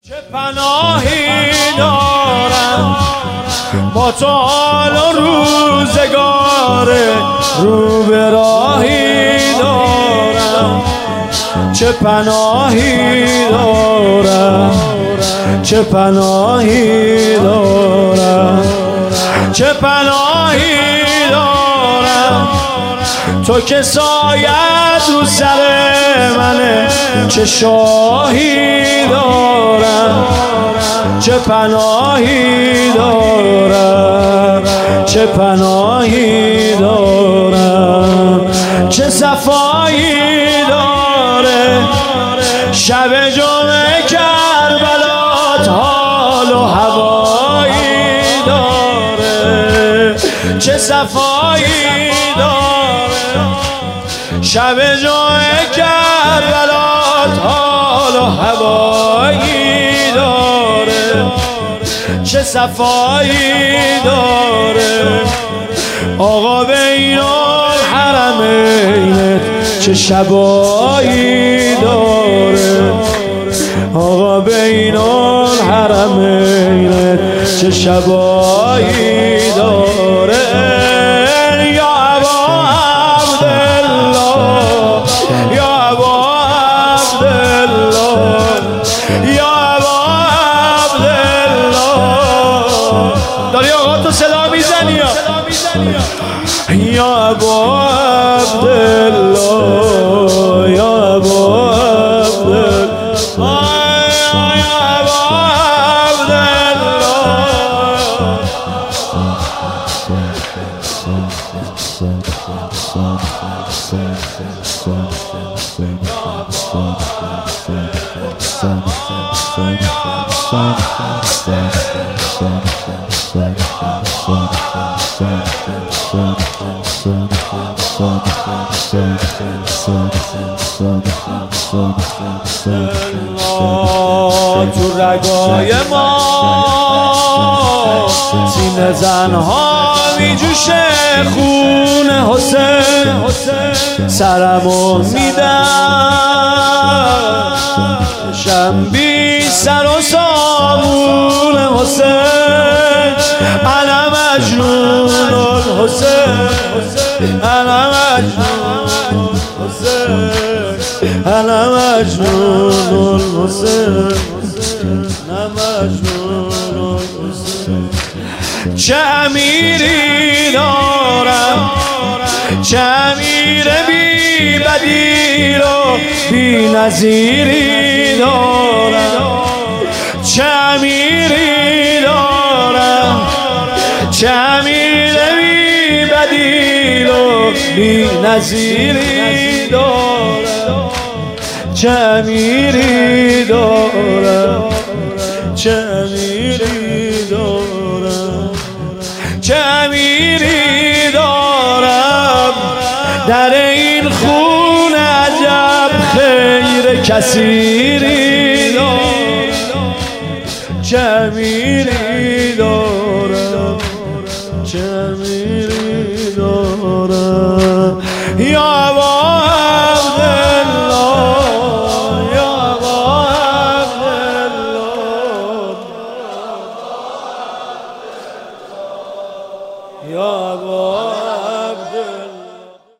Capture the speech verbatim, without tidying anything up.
چه پناهی دارم با تو حال و روزگار رو به راهی دارم. چه پناهی دارم چه پناهی دارم چه پناهی دارم تو که سایت رو سر منه. چه شاهی دارم چه پناهی دارم چه پناهی دارم چه صفایی داره شب جمعه کربلات حال و هوایی داره. چه صفایی داره شب جمعه کربلات حال و هوایی داره. چه صفایی داره آقا بین الحرمین چه شبایی داره. آقا بین الحرمین چه شبایی داره. یا ابا عبدالله یا ابا عبدالله یا ابا عبدالله. داری آقا تو صدا میزنی یا ابا عبدالله یا ابا عبدالله یا ابا تو رگای ما سینه زنها میجوشه خون حسین. سرمو میدم شم بی سر و سامون حسین. انا مجنون الحسین انا مجنون الحسین انا مجنون الحسین انا مجنون الحسین. چه امیری دارم چه امیر بی بدیل و بی نظیری دارم. چه امیری دارم چه امیر بی بدیل و بی نظیری دارم. چه امیری دارم چه امیری دارم چه امیری دارم. در این خون عجب خیر کثیری دارم. چه امیری دارم